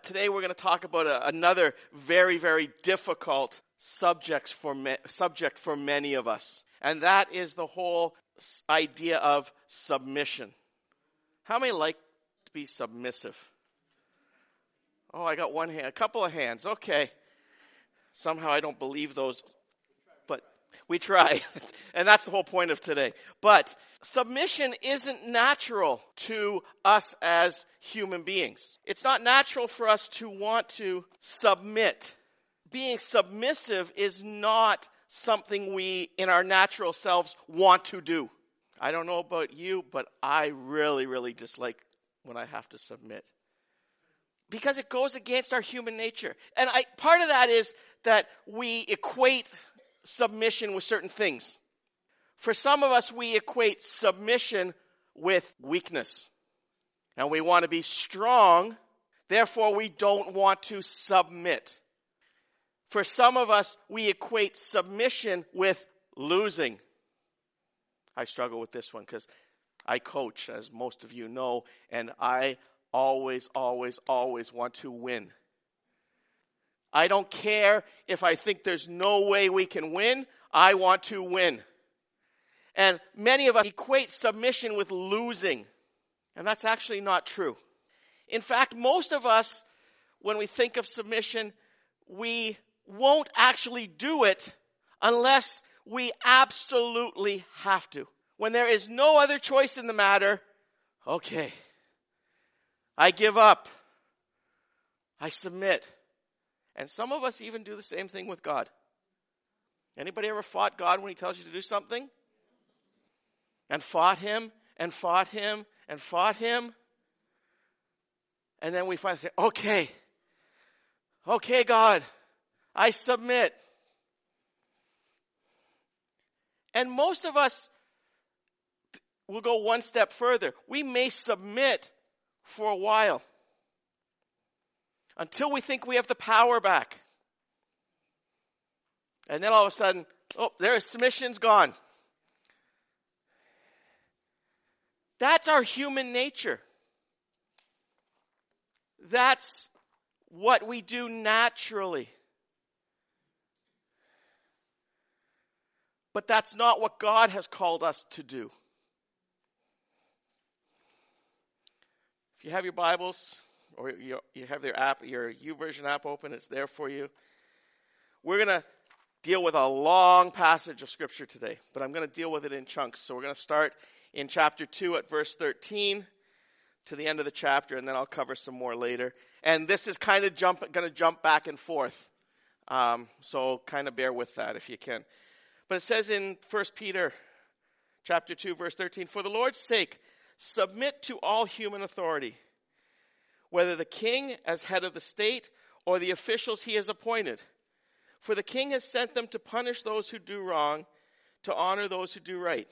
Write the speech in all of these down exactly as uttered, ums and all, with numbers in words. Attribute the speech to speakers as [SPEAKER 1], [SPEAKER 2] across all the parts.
[SPEAKER 1] today we're going to talk about a, another very, very difficult subject for, ma- subject for many of us. And that is the whole idea of submission. How many like to be submissive? Oh, I got one hand, a couple of hands. Okay. Somehow I don't believe those, but we try. And that's the whole point of today. But submission isn't natural to us as human beings. It's not natural for us to want to submit. Being submissive is not something we, in our natural selves, want to do. I don't know about you, but I really, really dislike when I have to submit. Because it goes against our human nature. And I, part of that is that we equate submission with certain things. For some of us, we equate submission with weakness. And we want to be strong, therefore we don't want to submit. For some of us, we equate submission with losing. I struggle with this one because I coach, as most of you know, and I always, always, always want to win. I don't care if I think there's no way we can win. I want to win. And many of us equate submission with losing. And that's actually not true. In fact, most of us, when we think of submission, we won't actually do it unless we absolutely have to. When there is no other choice in the matter, okay, I give up. I submit. And some of us even do the same thing with God. Anybody ever fought God when he tells you to do something? And fought him, and fought him, and fought him. And then we finally say, okay, okay, God, I submit. And most of us will go one step further. We may submit for a while until we think we have the power back. And then all of a sudden, oh, their submission's gone. That's our human nature. That's what we do naturally. But that's not what God has called us to do. If you have your Bibles, or you, you have your app, your YouVersion app open, it's there for you. We're going to deal with a long passage of Scripture today, but I'm going to deal with it in chunks. So we're going to start in chapter two at verse thirteen to the end of the chapter, and then I'll cover some more later. And this is kind of jump, going to jump back and forth. Um, so kind of bear with that if you can. But it says in First Peter chapter two, verse thirteen, "For the Lord's sake, submit to all human authority, whether the king as head of the state or the officials he has appointed. For the king has sent them to punish those who do wrong, to honor those who do right.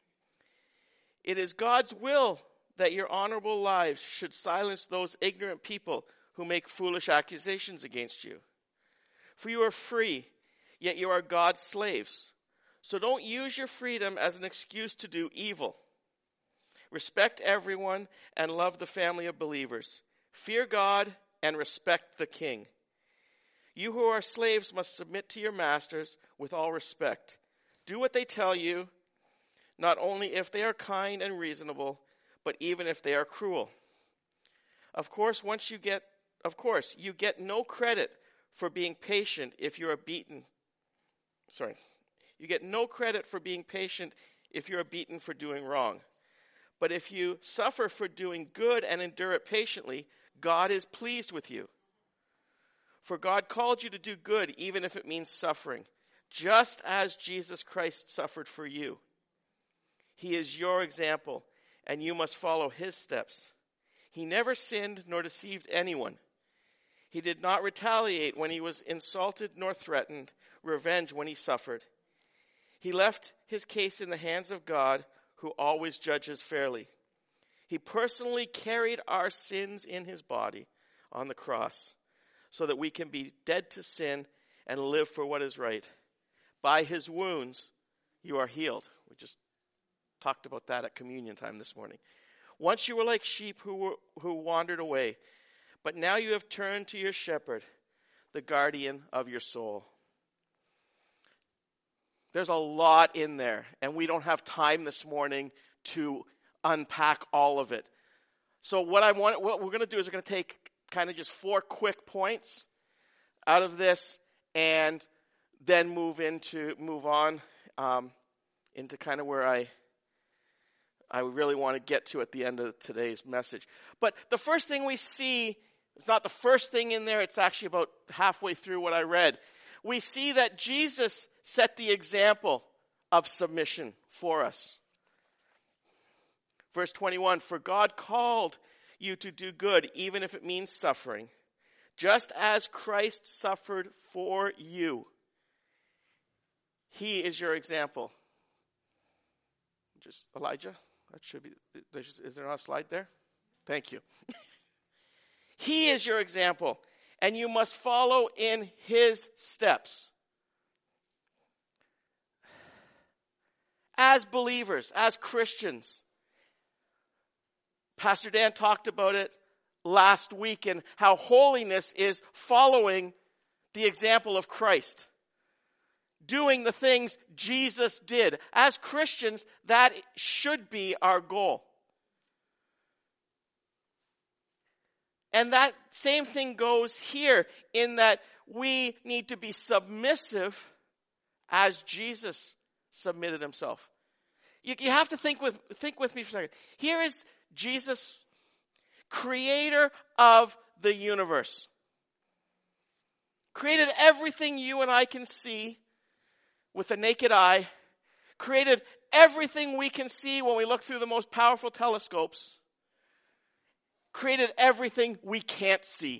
[SPEAKER 1] It is God's will that your honorable lives should silence those ignorant people who make foolish accusations against you. For you are free, yet you are God's slaves. So don't use your freedom as an excuse to do evil. Respect everyone and love the family of believers. Fear God and respect the king. You who are slaves must submit to your masters with all respect. Do what they tell you, not only if they are kind and reasonable, but even if they are cruel. Of course, once you get, of course, you get no credit for being patient if you are beaten. Sorry. You get no credit for being patient if you are beaten for doing wrong. But if you suffer for doing good and endure it patiently, God is pleased with you. For God called you to do good, even if it means suffering, just as Jesus Christ suffered for you. He is your example, and you must follow his steps. He never sinned nor deceived anyone. He did not retaliate when he was insulted nor threatened revenge when he suffered. He left his case in the hands of God, who always judges fairly. He personally carried our sins in his body on the cross, so that we can be dead to sin and live for what is right. By his wounds, you are healed." We just talked about that at communion time this morning. "Once you were like sheep who were, who wandered away, But now you have turned to your shepherd, the guardian of your soul. There's a lot in there, and we don't have time this morning to unpack all of it. So what I want, what we're going to do is we're going to take kind of just four quick points out of this, and then move into move on um, into kind of where I I really want to get to at the end of today's message. But the first thing we see, it's not the first thing in there, it's actually about halfway through what I read. We see that Jesus set the example of submission for us. Verse twenty-one, for God called you to do good, even if it means suffering, just as Christ suffered for you. He is your example. Just Elijah, that should be, there's, is there not a slide there? Thank you. He is your example, and you must follow in his steps. As believers, as Christians, Pastor Dan talked about it last week and how holiness is following the example of Christ. Doing the things Jesus did. As Christians, that should be our goal. And that same thing goes here in that we need to be submissive as Jesus submitted himself. You, you have to think with, think with me for a second. Here is Jesus, creator of the universe. Created everything you and I can see with the naked eye. Created everything we can see when we look through the most powerful telescopes. Created everything we can't see.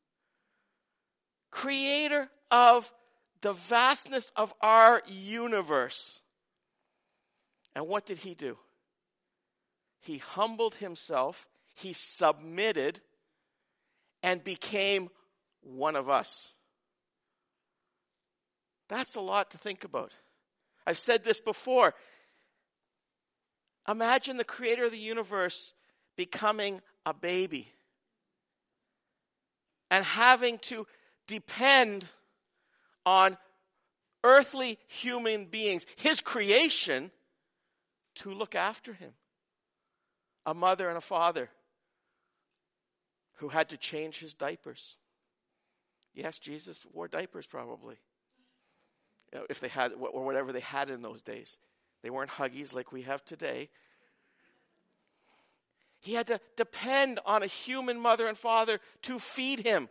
[SPEAKER 1] Creator of the vastness of our universe. And what did he do? He humbled himself, he submitted, and became one of us. That's a lot to think about. I've said this before. Imagine the creator of the universe becoming a baby and having to depend on earthly human beings, his creation, to look after him. A mother and a father who had to change his diapers. Yes, Jesus wore diapers probably. You know, if they had, or whatever they had in those days. They weren't Huggies like we have today. He had to depend on a human mother and father to feed him.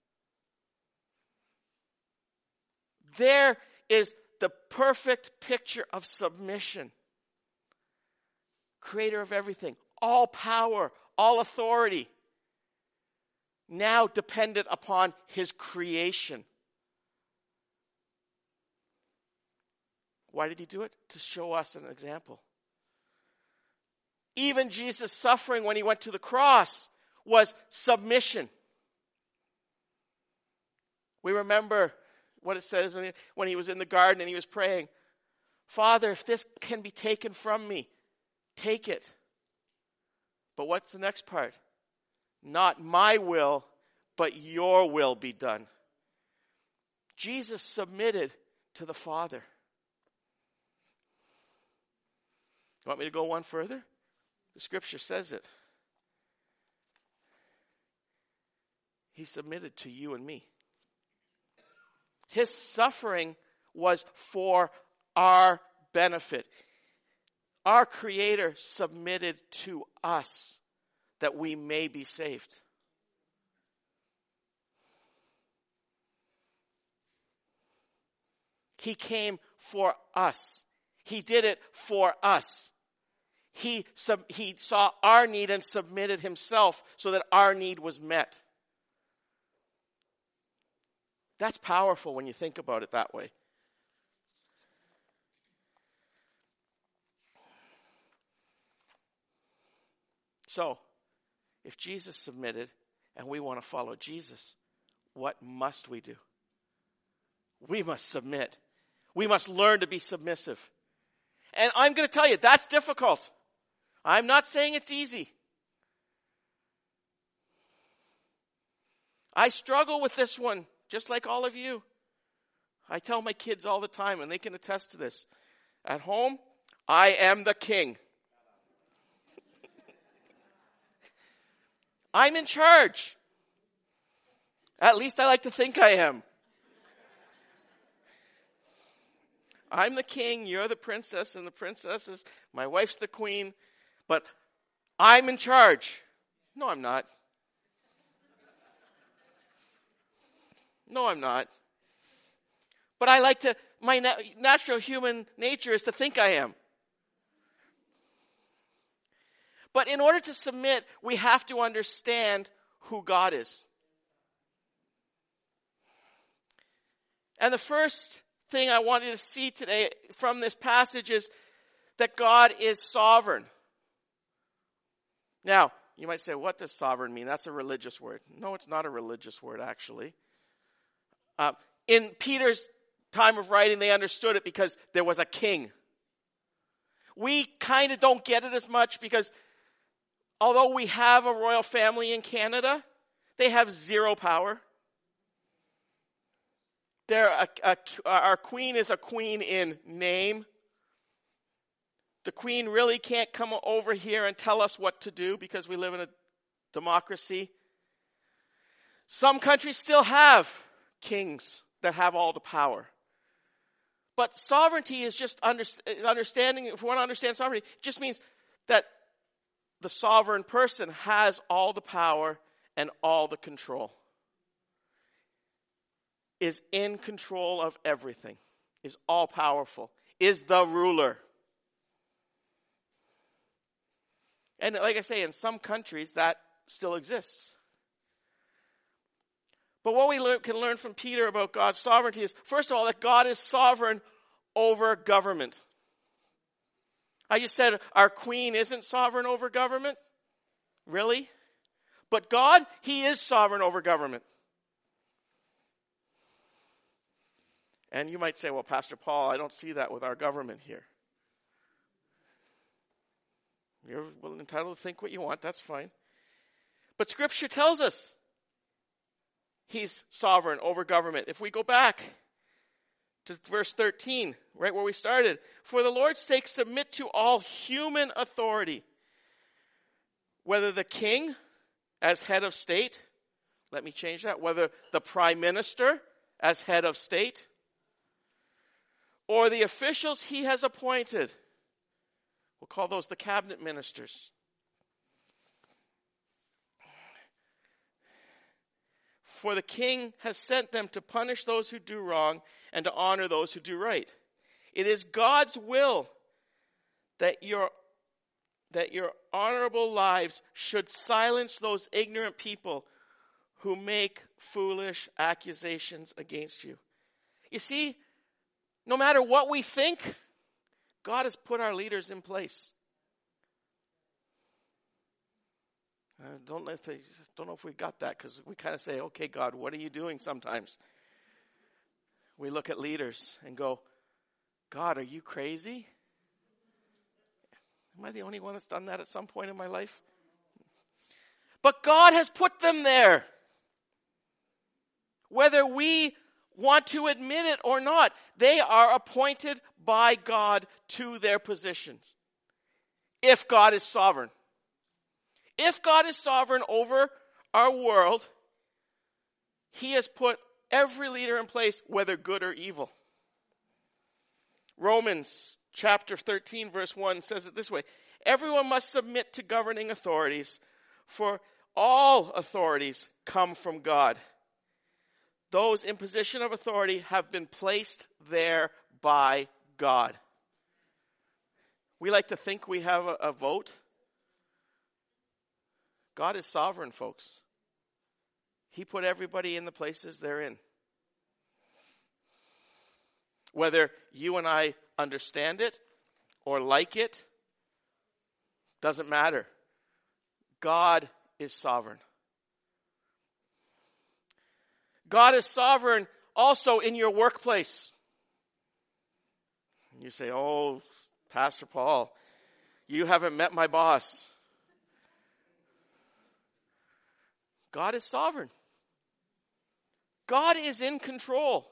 [SPEAKER 1] There is the perfect picture of submission. Creator of everything. All power, all authority, now dependent upon his creation. Why did he do it? To show us an example. Even Jesus' suffering when he went to the cross was submission. We remember what it says when he was in the garden and he was praying, Father, if this can be taken from me, take it. But what's the next part? Not my will, but your will be done. Jesus submitted to the Father. You want me to go one further? The scripture says it. He submitted to you and me. His suffering was for our benefit. Our Creator submitted to us that we may be saved. He came for us. He did it for us. He, sub, he saw our need and submitted himself so that our need was met. That's powerful when you think about it that way. So, if Jesus submitted and we want to follow Jesus, what must we do? We must submit. We must learn to be submissive. And I'm going to tell you, that's difficult. I'm not saying it's easy. I struggle with this one, just like all of you. I tell my kids all the time, and they can attest to this. At home, I am the king. I'm in charge. At least I like to think I am. I'm the king, you're the princess, and the princess is, my wife's the queen, but I'm in charge. No, I'm not. No, I'm not. But I like to, my na- natural human nature is to think I am. But in order to submit, we have to understand who God is. And the first thing I want you to see today from this passage is that God is sovereign. Now, you might say, what does sovereign mean? That's a religious word. No, it's not a religious word, actually. Uh, in Peter's time of writing, they understood it because there was a king. We kind of don't get it as much because although we have a royal family in Canada, they have zero power. They're a, a, our queen is a queen in name. The queen really can't come over here and tell us what to do because we live in a democracy. Some countries still have kings that have all the power. But sovereignty is just under, understanding, if we want to understand sovereignty, it just means that the sovereign person has all the power and all the control. Is in control of everything, is all powerful, is the ruler. And like I say, in some countries that still exists. But what we learn, can learn from Peter about God's sovereignty is, first of all, that God is sovereign over government. I just said our queen isn't sovereign over government. Really? But God, he is sovereign over government. And you might say, well, Pastor Paul, I don't see that with our government here. You're well entitled to think what you want, that's fine. But Scripture tells us he's sovereign over government. If we go back to verse thirteen, right where we started, for the Lord's sake submit to all human authority, whether the king as head of state, let me change that, whether the prime minister as head of state, or the officials he has appointed. We'll call those the cabinet ministers. For the king has sent them to punish those who do wrong and to honor those who do right. It is God's will that your, that your honorable lives should silence those ignorant people who make foolish accusations against you. You see, no matter what we think, God has put our leaders in place. I don't know if, they, don't know if we got that because we kind of say, okay, God, what are you doing sometimes? We look at leaders and go, God, are you crazy? Am I the only one that's done that at some point in my life? But God has put them there. Whether we want to admit it or not, they are appointed by God to their positions. If God is sovereign. If God is sovereign over our world, he has put every leader in place, whether good or evil. Romans chapter thirteen verse one says it this way, everyone must submit to governing authorities, for all authorities come from God. Those in position of authority have been placed there by God. We like to think we have a, a vote. God is sovereign, folks. He put everybody in the places they're in. Whether you and I understand it or like it, doesn't matter. God is sovereign. God is sovereign also in your workplace. You say, oh, Pastor Paul, you haven't met my boss. God is sovereign. God is in control.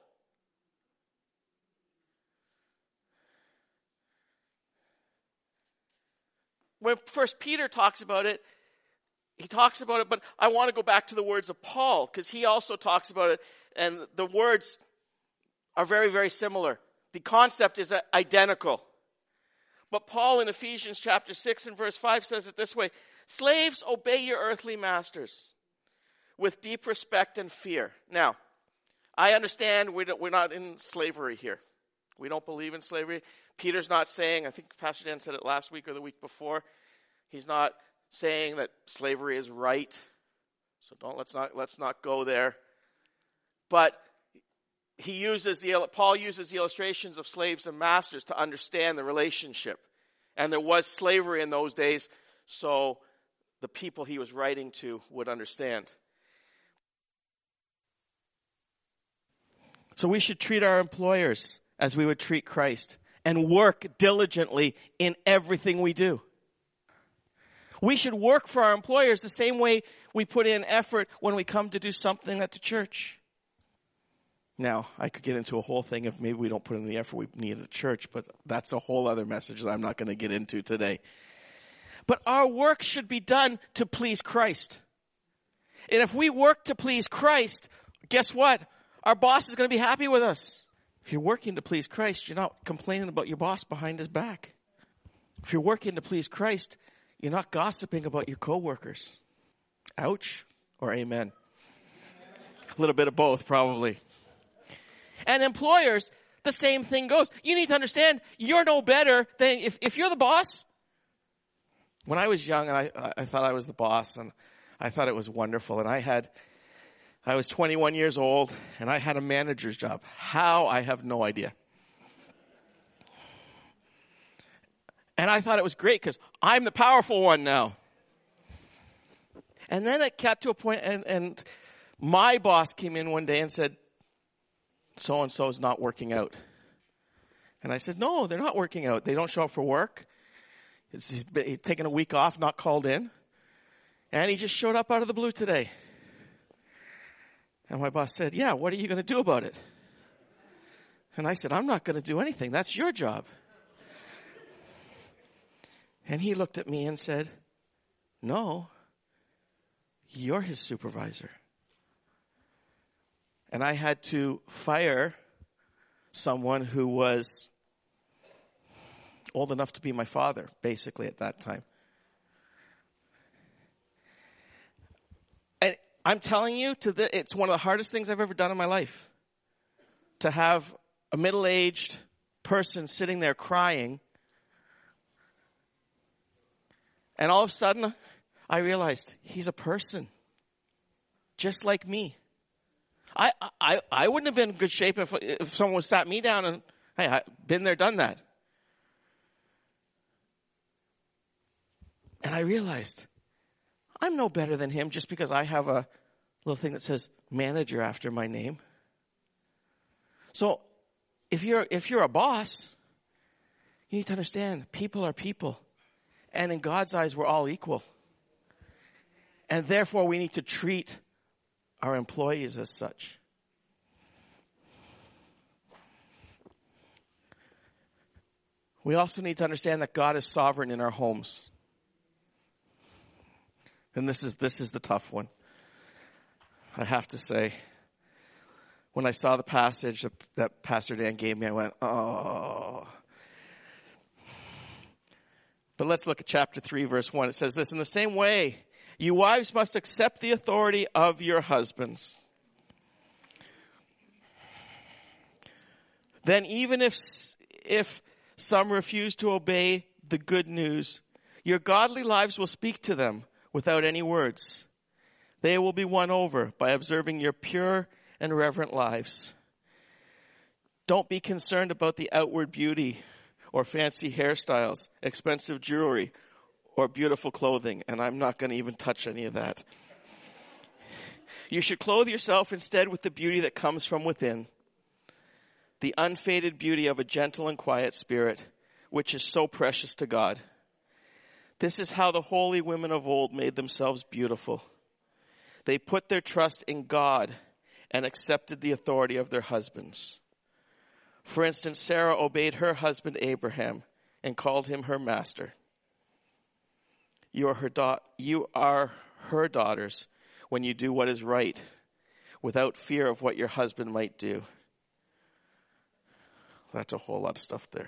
[SPEAKER 1] When First Peter talks about it, he talks about it, but I want to go back to the words of Paul, because he also talks about it, and the words are very, very similar. The concept is identical. But Paul in Ephesians chapter six and verse five says it this way: slaves, obey your earthly masters with deep respect and fear. Now, I understand we don't, we're not in slavery here. We don't believe in slavery. Peter's not saying, I think Pastor Dan said it last week or the week before, he's not saying that slavery is right. So don't let's not let's not go there. But he uses the Paul uses the illustrations of slaves and masters to understand the relationship. And there was slavery in those days, so the people he was writing to would understand. So we should treat our employers as we would treat Christ and work diligently in everything we do. We should work for our employers the same way we put in effort when we come to do something at the church. Now, I could get into a whole thing if maybe we don't put in the effort we need at a church, but that's a whole other message that I'm not going to get into today. But our work should be done to please Christ. And if we work to please Christ, guess what? Our boss is going to be happy with us. If you're working to please Christ, you're not complaining about your boss behind his back. If you're working to please Christ, you're not gossiping about your coworkers. Ouch or amen? A little bit of both, probably. And employers, the same thing goes. You need to understand, you're no better than, if, if you're the boss. When I was young, and I, I thought I was the boss, and I thought it was wonderful, and I had, I was twenty-one years old, and I had a manager's job. How? I have no idea. And I thought it was great, because I'm the powerful one now. And then it got to a point, and, and my boss came in one day and said, so-and-so is not working out. And I said, no, they're not working out. They don't show up for work. It's, he's, been, he's taken a week off, not called in. And he just showed up out of the blue today. And my boss said, yeah, what are you going to do about it? And I said, I'm not going to do anything. That's your job. And he looked at me and said, no, you're his supervisor. And I had to fire someone who was old enough to be my father, basically, at that time. And I'm telling you, to the, it's one of the hardest things I've ever done in my life. To have a middle-aged person sitting there crying. And all of a sudden, I realized he's a person. Just like me. I, I, I wouldn't have been in good shape if, if someone sat me down and, hey, I've been there, done that. And I realized I'm no better than him just because I have a little thing that says manager after my name. So if you're, if you're a boss, you need to understand people are people. And in God's eyes, we're all equal. And therefore, we need to treat our employees as such. We also need to understand that God is sovereign in our homes. And this is this is the tough one. I have to say, when I saw the passage that, that Pastor Dan gave me, I went, oh. But let's look at chapter three, verse one. It says this: in the same way, you wives must accept the authority of your husbands. Then even if, if some refuse to obey the good news, your godly lives will speak to them without any words. They will be won over by observing your pure and reverent lives. Don't be concerned about the outward beauty or fancy hairstyles, expensive jewelry, or beautiful clothing. And I'm not going to even touch any of that. You should clothe yourself instead with the beauty that comes from within, the unfaded beauty of a gentle and quiet spirit, which is so precious to God. This is how the holy women of old made themselves beautiful. They put their trust in God and accepted the authority of their husbands. For instance, Sarah obeyed her husband Abraham and called him her master. You are her, da- you are her daughters when you do what is right, without fear of what your husband might do. That's a whole lot of stuff there.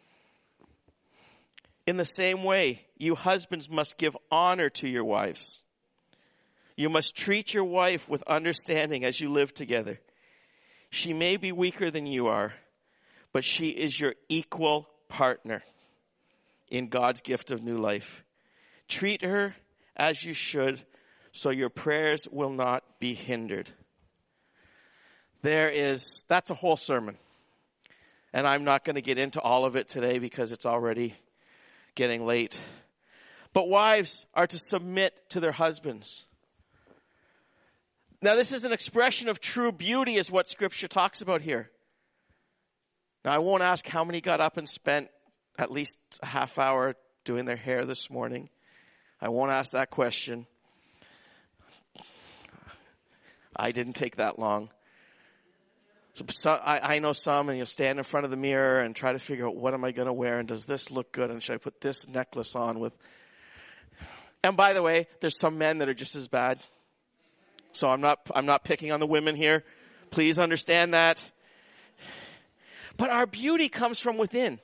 [SPEAKER 1] In the same way, you husbands must give honor to your wives. You must treat your wife with understanding as you live together. She may be weaker than you are, but she is your equal partner in God's gift of new life. Treat her as you should, so your prayers will not be hindered. There is, that's a whole sermon. And I'm not going to get into all of it today because it's already getting late. But wives are to submit to their husbands. Now, this is an expression of true beauty, is what Scripture talks about here. Now, I won't ask how many got up and spent at least a half hour doing their hair this morning. I won't ask that question. I didn't take that long. So, so I, I know some, and you'll stand in front of the mirror and try to figure out, what am I going to wear, and does this look good, and should I put this necklace on with... And by the way, there's some men that are just as bad. So I'm not, I'm not picking on the women here. Please understand that. But our beauty comes from within.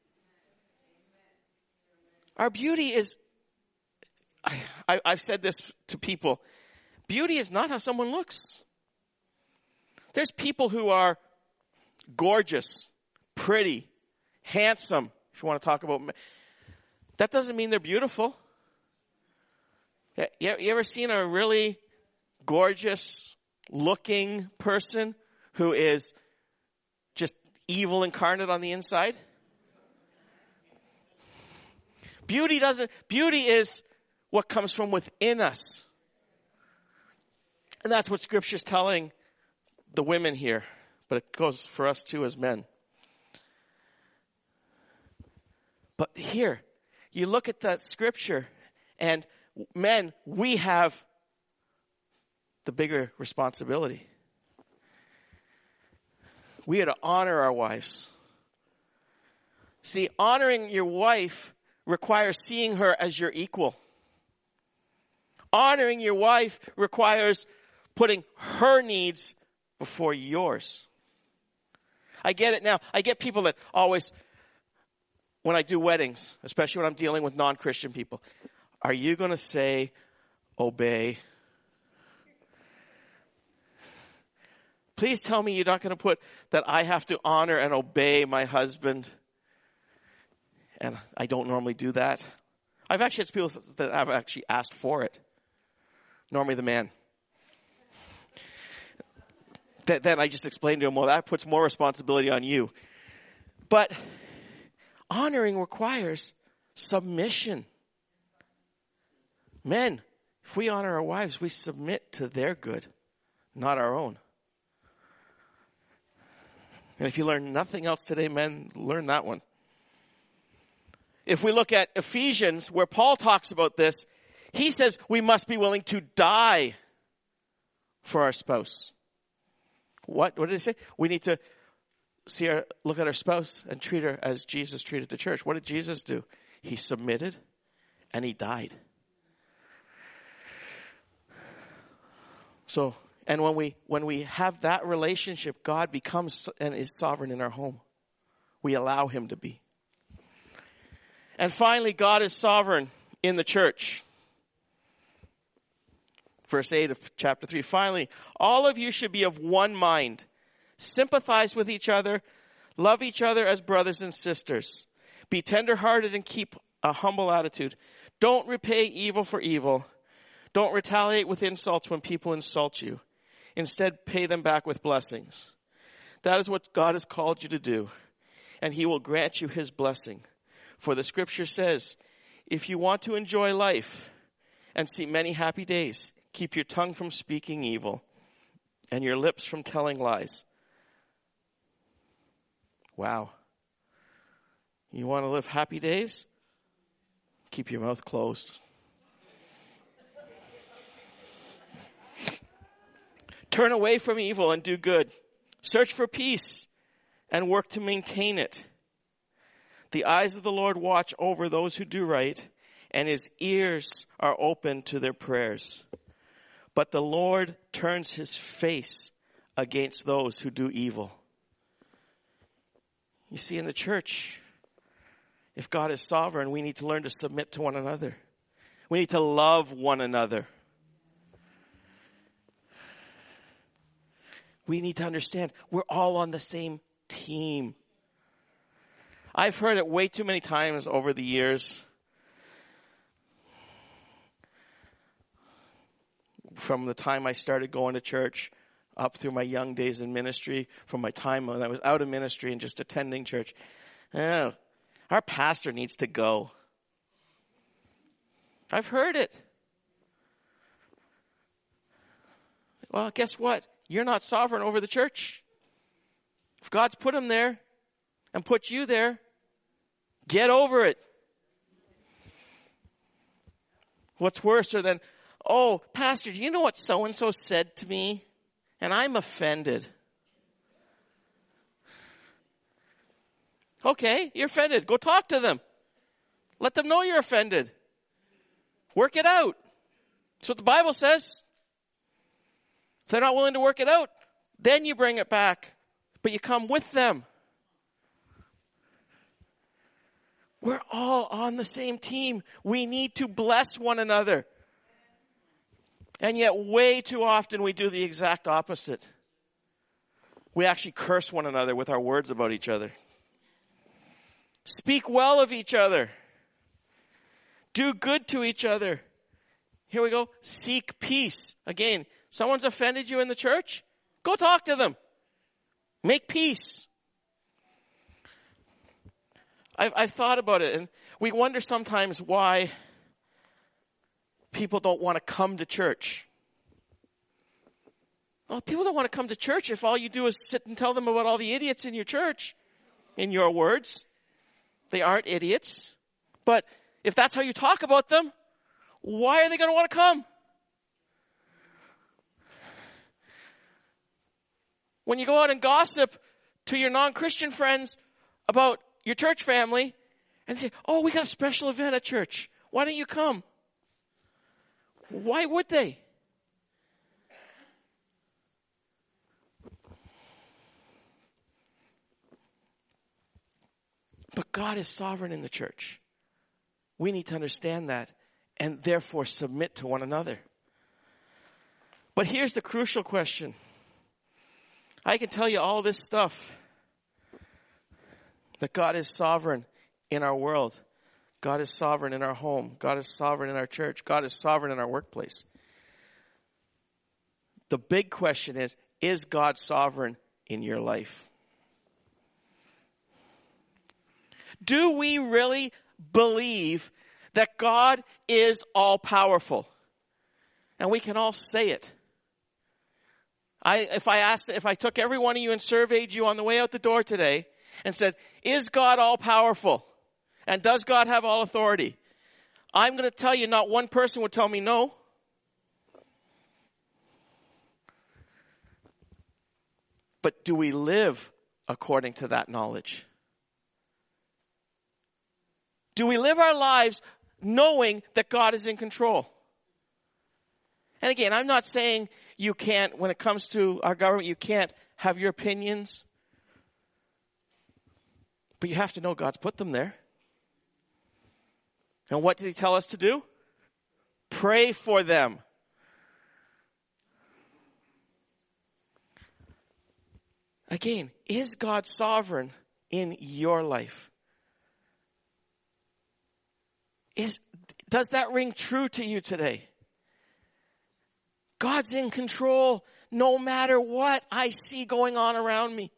[SPEAKER 1] Our beauty is, I, I, I've said this to people, beauty is not how someone looks. There's people who are gorgeous, pretty, handsome, if you want to talk about, that doesn't mean they're beautiful. You, you ever seen a really gorgeous looking person who is just evil incarnate on the inside? Beauty doesn't, beauty is what comes from within us. And that's what Scripture's telling the women here, but it goes for us too as men. But here, you look at that Scripture, and men, we have the bigger responsibility. We are to honor our wives. See, honoring your wife requires seeing her as your equal. Honoring your wife requires putting her needs before yours. I get it now. I get people that always, when I do weddings, especially when I'm dealing with non-Christian people, are you going to say, obey? Please tell me you're not going to put that I have to honor and obey my husband. And I don't normally do that. I've actually had people that have actually asked for it. Normally the man. Then I just explained to him, well, that puts more responsibility on you. But honoring requires submission. Men, if we honor our wives, we submit to their good, not our own. And if you learn nothing else today, men, learn that one. If we look at Ephesians, where Paul talks about this, he says we must be willing to die for our spouse. What? What did he say? We need to see our, look at our spouse and treat her as Jesus treated the church. What did Jesus do? He submitted and he died. So, and when we when we have that relationship, God becomes and is sovereign in our home. We allow him to be. And finally, God is sovereign in the church. Verse eight of chapter three. Finally, all of you should be of one mind. Sympathize with each other. Love each other as brothers and sisters. Be tenderhearted and keep a humble attitude. Don't repay evil for evil. Don't retaliate with insults when people insult you. Instead, pay them back with blessings. That is what God has called you to do. And he will grant you his blessing. For the scripture says, if you want to enjoy life and see many happy days, keep your tongue from speaking evil and your lips from telling lies. Wow. You want to live happy days? Keep your mouth closed. Turn away from evil and do good. Search for peace and work to maintain it. The eyes of the Lord watch over those who do right, and his ears are open to their prayers. But the Lord turns his face against those who do evil. You see, in the church, if God is sovereign, we need to learn to submit to one another. We need to love one another. We need to understand we're all on the same team. I've heard it way too many times over the years. From the time I started going to church, up through my young days in ministry, from my time when I was out of ministry and just attending church. Oh, our pastor needs to go. I've heard it. Well, guess what? You're not sovereign over the church. If God's put him there and put you there, get over it. What's worse than, oh, pastor, do you know what so-and-so said to me? And I'm offended. Okay, you're offended. Go talk to them. Let them know you're offended. Work it out. That's what the Bible says. If they're not willing to work it out, then you bring it back. But you come with them. We're all on the same team. We need to bless one another. And yet way too often we do the exact opposite. We actually curse one another with our words about each other. Speak well of each other. Do good to each other. Here we go. Seek peace. Again, someone's offended you in the church? Go talk to them. Make peace. I've, I've thought about it, and we wonder sometimes why people don't want to come to church. Well, people don't want to come to church if all you do is sit and tell them about all the idiots in your church. In your words. They aren't idiots. But if that's how you talk about them, why are they going to want to come? When you go out and gossip to your non-Christian friends about your church family and say, oh, we got a special event at church. Why don't you come? Why would they? But God is sovereign in the church. We need to understand that and therefore submit to one another. But here's the crucial question. I can tell you all this stuff. That God is sovereign in our world. God is sovereign in our home. God is sovereign in our church. God is sovereign in our workplace. The big question is, is God sovereign in your life? Do we really believe that God is all-powerful? And we can all say it. I, if I asked, if I took every one of you and surveyed you on the way out the door today and said, is God all-powerful? And does God have all authority? I'm going to tell you not one person would tell me no. But do we live according to that knowledge? Do we live our lives knowing that God is in control? And again, I'm not saying you can't, when it comes to our government, you can't have your opinions. But you have to know God's put them there. And what did he tell us to do? Pray for them. Again, is God sovereign in your life? Is, does that ring true to you today? God's in control no matter what I see going on around me.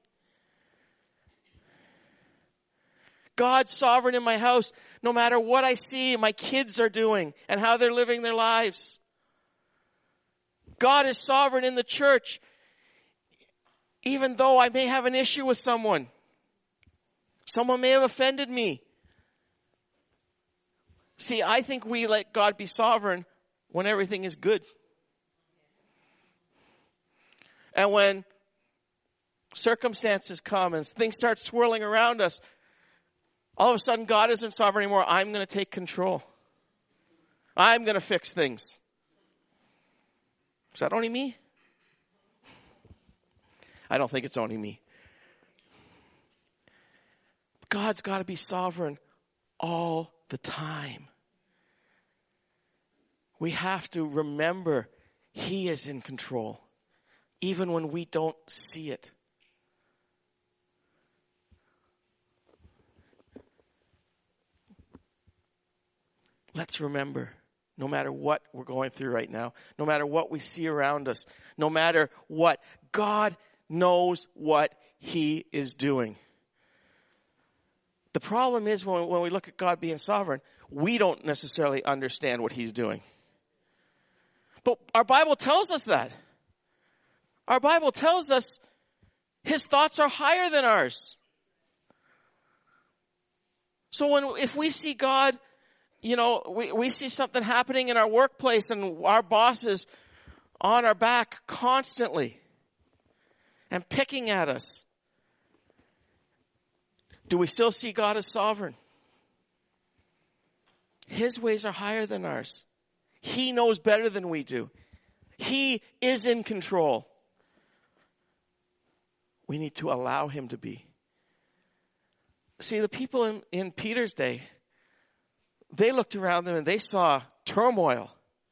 [SPEAKER 1] God's sovereign in my house no matter what I see my kids are doing and how they're living their lives. God is sovereign in the church even though I may have an issue with someone. Someone may have offended me. See, I think we let God be sovereign when everything is good. And when circumstances come and things start swirling around us, all of a sudden God isn't sovereign anymore. I'm going to take control. I'm going to fix things. Is that only me? I don't think it's only me. God's got to be sovereign all the time. We have to remember He is in control, even when we don't see it. Let's remember, no matter what we're going through right now, no matter what we see around us, no matter what, God knows what He is doing. The problem is when, when we look at God being sovereign, we don't necessarily understand what He's doing. But our Bible tells us that. Our Bible tells us His thoughts are higher than ours. So when if we see God, you know, we, we see something happening in our workplace and our boss is on our back constantly and picking at us, do we still see God as sovereign? His ways are higher than ours. He knows better than we do. He is in control. We need to allow Him to be. See, the people in, in Peter's day, they looked around them and they saw turmoil.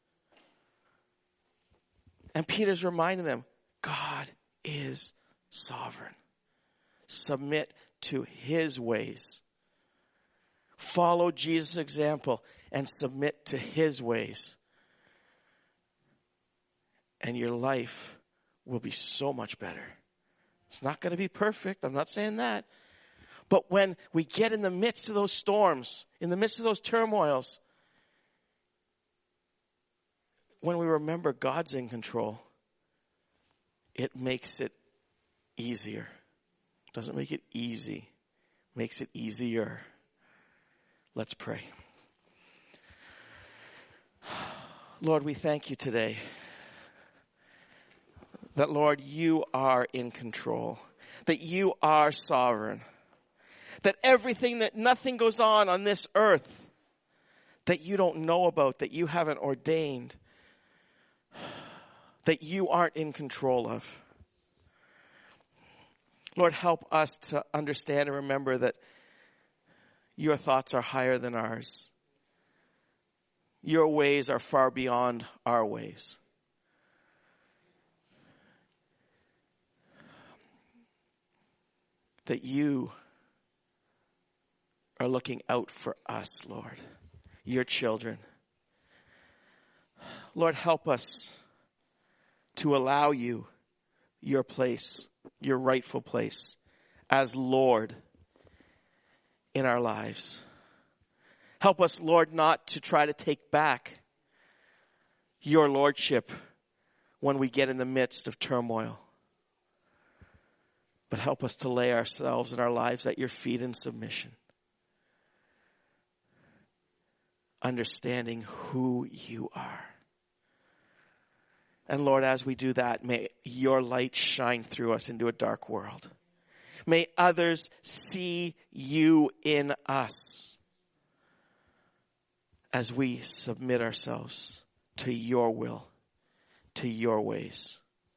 [SPEAKER 1] And Peter's reminding them, God is sovereign. Submit to His ways. Follow Jesus' example and submit to His ways. And your life will be so much better. It's not going to be perfect. I'm not saying that. But when we get in the midst of those storms, in the midst of those turmoils, when we remember God's in control, it makes it easier. It doesn't make it easy. It makes it easier. Let's pray. Lord, we thank You today that, Lord, You are in control, that You are sovereign, that everything, that nothing goes on on this earth that You don't know about, that You haven't ordained, that You aren't in control of. Lord, help us to understand and remember that Your thoughts are higher than ours. Your ways are far beyond our ways. That You are looking out for us, Lord, Your children. Lord, help us to allow You, Your place, Your rightful place as Lord in our lives. Help us, Lord, not to try to take back Your lordship when we get in the midst of turmoil. But help us to lay ourselves and our lives at Your feet in submission. Understanding who You are. And Lord, as we do that, may Your light shine through us into a dark world. May others see You in us as we submit ourselves to Your will, to Your ways.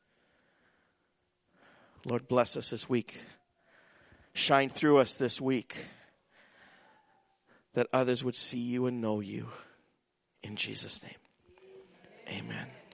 [SPEAKER 1] Lord, bless us this week. Shine through us this week, that others would see You and know You. In Jesus' name, amen.